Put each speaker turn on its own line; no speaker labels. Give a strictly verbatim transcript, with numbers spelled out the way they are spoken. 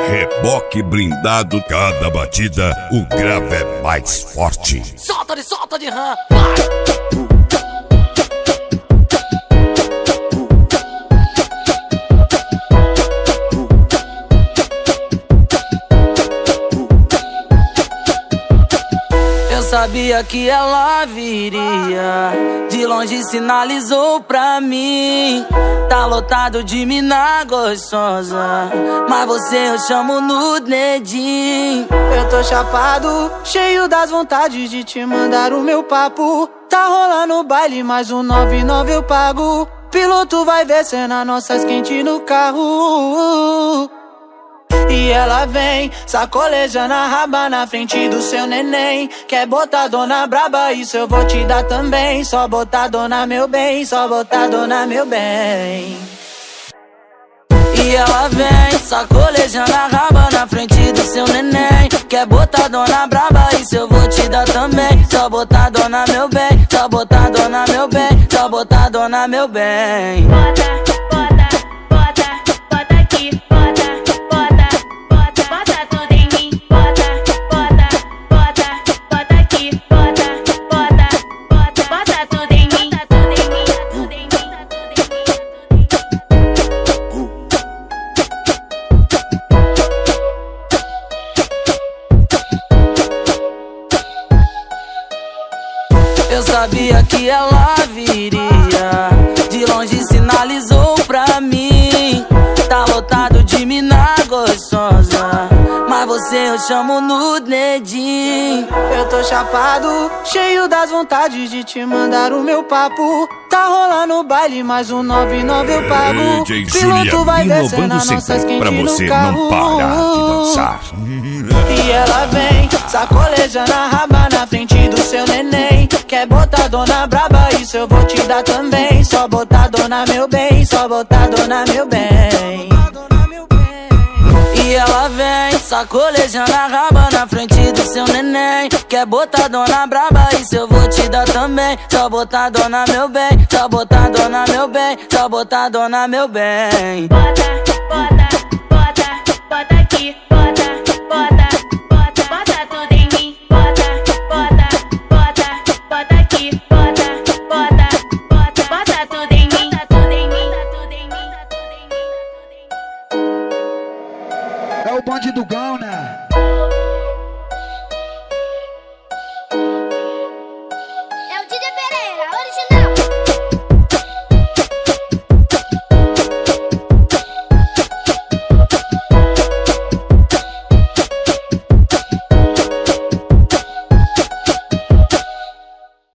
Reboque blindado, cada batida, o grave é mais forte.
Solta de, solta de rã. Eu sabia que ela viria, de longe sinalizou pra mim. Tá lotado de mina gostosa, mas você eu chamo no dedinho.
Eu tô chapado, cheio das vontades de te mandar o meu papo. Tá rolando o baile, mais um nove e nove eu pago. Piloto vai ver cena nossas quentes no carro. E ela vem, sacolejando a raba na frente do seu neném. Quer botar dona braba, isso eu vou te dar também. Só botar dona meu bem, só botar dona meu bem.
E ela vem, sacolejando a raba na frente do seu neném. Quer botar dona braba, isso eu vou te dar também. Só botar dona meu bem, só botar dona meu bem, só botar dona meu bem.
Bota, bota, bota, bota aqui, bota, bota, bota, bota tudo em mim. Bota, bota, bota, bota aqui, bota, bota, bota, bota tudo em mim. Bota tudo em mim, tudo em mim,
Eu sabia que ela viria, de longe sinalizou pra mim. Tá lotado de mina gostosa, mas você eu chamo no dedinho.
Eu tô chapado, cheio das vontades de te mandar o meu papo. Tá rolando o baile, mais um nove e nove eu pago.
D J
Piloto vai
Julia,
ver cena
inovando
nossas
sempre pra
quentes
você
no carro.
não parar de dançar.
E ela vem, sacolejando a raba na frente do seu neném. Quer botar dona braba, isso eu vou te dar também. Só botar dona meu bem, só botar dona meu bem.
E ela vem, sacolejando a raba na frente do seu neném. Quer botar dona braba, isso eu vou te dar também. Só botar dona meu bem, só botar dona meu bem, só botar dona meu bem.
bota.